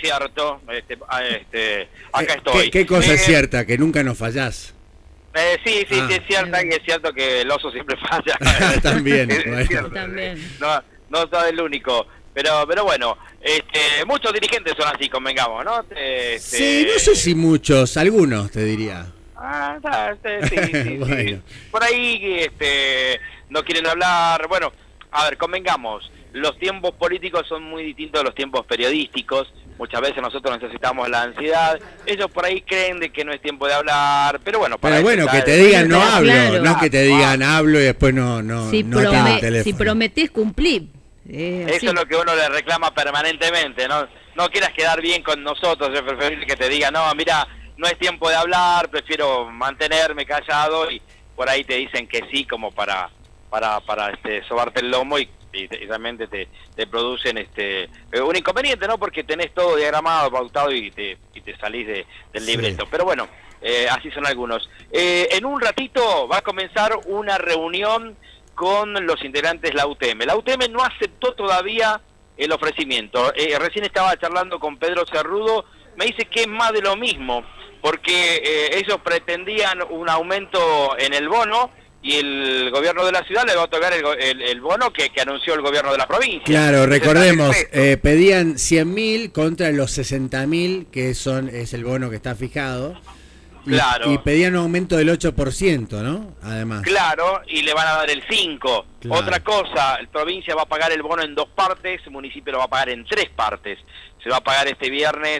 cierto. Acá estoy. ¿Qué cosa es cierta? Que nunca nos fallás. Sí, es cierta, y es cierto que el oso siempre falla. También, es cierto. También. No soy el único. Pero bueno, muchos dirigentes son así, convengamos, ¿no? Sí, no sé si muchos, algunos te diría. Sí. Bueno. Por ahí no quieren hablar. Bueno, a ver, convengamos, los tiempos políticos son muy distintos a los tiempos periodísticos. Muchas veces nosotros necesitamos la ansiedad. Ellos por ahí creen de que no es tiempo de hablar, pero bueno. Pero bueno, que te digan no hablo, claro. no que te digan hablo y después no Si atiende el teléfono. si prometés cumplir. Eso es lo que uno le reclama permanentemente, ¿no? No quieras quedar bien con nosotros, es preferible que te diga, no, mira, no es tiempo de hablar, prefiero mantenerme callado, y por ahí te dicen que sí como para sobarte el lomo y realmente te producen un inconveniente, ¿no? Porque tenés todo diagramado, pautado y te salís del libreto. Sí. Pero bueno, así son algunos. En un ratito va a comenzar una reunión con los integrantes de la UTM. La UTM no aceptó todavía el ofrecimiento. Recién estaba charlando con Pedro Cerrudo, me dice que es más de lo mismo, porque ellos pretendían un aumento en el bono, y el gobierno de la ciudad le va a otorgar el bono que anunció el gobierno de la provincia. Claro, recordemos, pedían 100.000 contra los 60.000, que es el bono que está fijado. Claro. Y pedían un aumento del 8%, ¿no? Además. Claro, y le van a dar el 5%. Claro. Otra cosa, la provincia va a pagar el bono en 2 partes, el municipio lo va a pagar en 3 partes. Se va a pagar este viernes,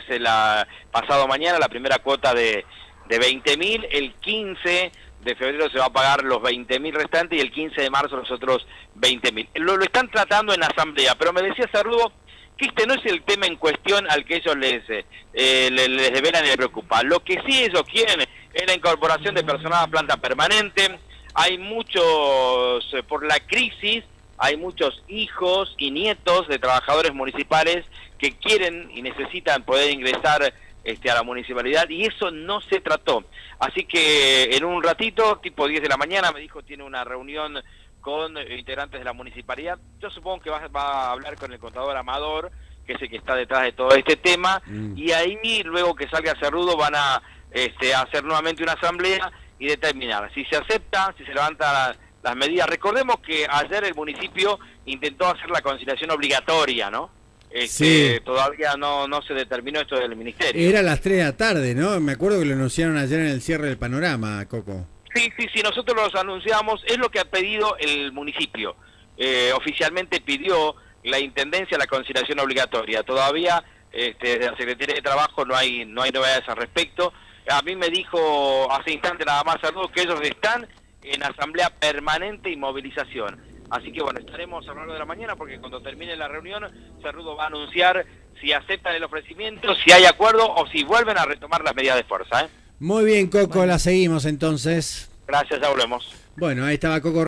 pasado mañana, la primera cuota de 20.000, el 15 de febrero se va a pagar los 20.000 restantes y el 15 de marzo los otros 20.000. Lo están tratando en asamblea, pero me decía Cerrudo que este no es el tema en cuestión al que ellos les develan y les preocupa. Lo que sí ellos quieren es la incorporación de personal a planta permanente. Hay muchos, por la crisis, hay muchos hijos y nietos de trabajadores municipales que quieren y necesitan poder ingresar a la municipalidad, y eso no se trató. Así que en un ratito, tipo 10 de la mañana, me dijo, tiene una reunión con integrantes de la municipalidad. Yo supongo que va a hablar con el contador Amador, que es el que está detrás de todo este tema, y ahí, luego que salga Cerrudo, van a hacer nuevamente una asamblea y determinar si se acepta, si se levantan las medidas. Recordemos que ayer el municipio intentó hacer la conciliación obligatoria, ¿no? Sí. Todavía no se determinó esto del ministerio. Era a las 3 de la tarde, ¿no? Me acuerdo que lo anunciaron ayer en el cierre del panorama, Coco. Sí, nosotros los anunciamos, es lo que ha pedido el municipio. Oficialmente pidió la Intendencia la conciliación obligatoria. Todavía desde la Secretaría de Trabajo no hay novedades al respecto. A mí me dijo hace instante nada más Cerrudo que ellos están en asamblea permanente y movilización. Así que bueno, estaremos a lo largo de la mañana, porque cuando termine la reunión, Cerrudo va a anunciar si aceptan el ofrecimiento, si hay acuerdo o si vuelven a retomar las medidas de fuerza. Muy bien, Coco, la seguimos entonces. Gracias, ya volvemos. Bueno, ahí estaba Coco.